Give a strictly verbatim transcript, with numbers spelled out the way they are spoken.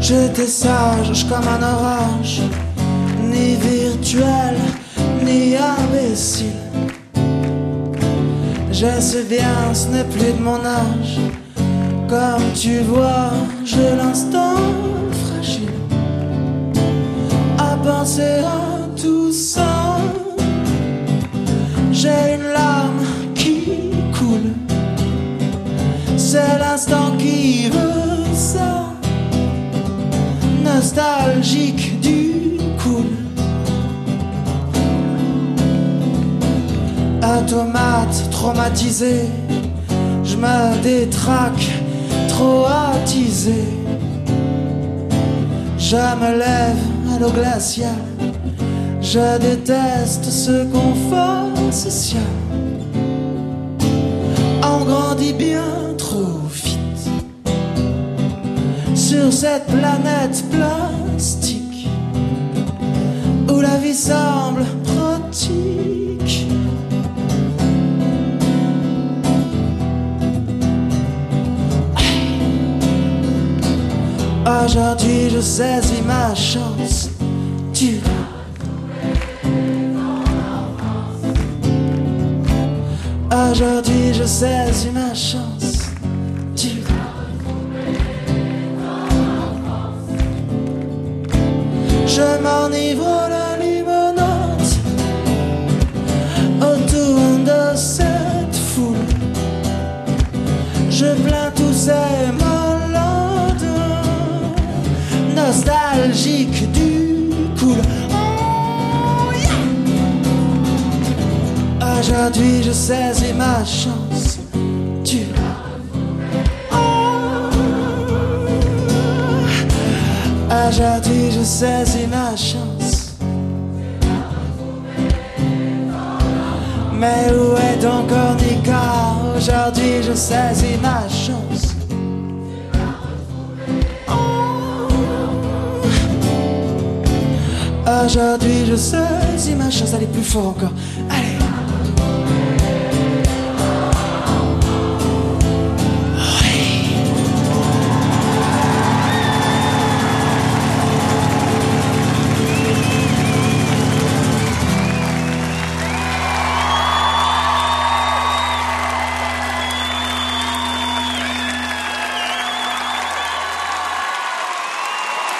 J'étais sage comme un orage, ni virtuel, ni imbécile. Je sais bien, ce n'est plus de mon âge. Comme tu vois, j'ai l'instant fragile à penser à tout ça. J'ai une larme qui coule, c'est l'instant qui veut ça. Nostalgique du cool. Automate traumatisé, je me détraque, trop attisé. Je me lève à l'eau glaciale, je déteste ce confort social. On grandit bien trop vite sur cette planète plastique où la vie semble pratique. Aujourd'hui je saisis ma chance. Tu Aujourd'hui je saisis ma chance. Tu Je m'enivre la limonade autour de cette foule. Je plains tous ces malades nostalgiques du cool. Oh, yeah. Aujourd'hui je saisis ma chance. Tu Aujourd'hui je saisis ma chance. Mais où est donc Ornica? Aujourd'hui je saisis ma chance. Aujourd'hui je saisis ma chance. Allez, plus fort encore. Allez.